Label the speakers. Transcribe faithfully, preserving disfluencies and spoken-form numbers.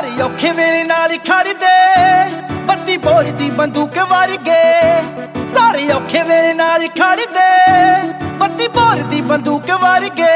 Speaker 1: ਸਾਰੇ ਔਖੇ ਵੇਲੇ ਨਾਲ ਖੜਦੇ ਬੱਤੀ ਬੋਰ ਦੀ ਬੰਦੂਕ ਵਰਗੇ ਸਾਰੇ ਔਖੇ ਵੇਲੇ ਨਾਲ ਖੜਦੇ ਬੱਤੀ ਬੋਰ ਦੀ ਬੰਦੂਕ ਵਰਗੇ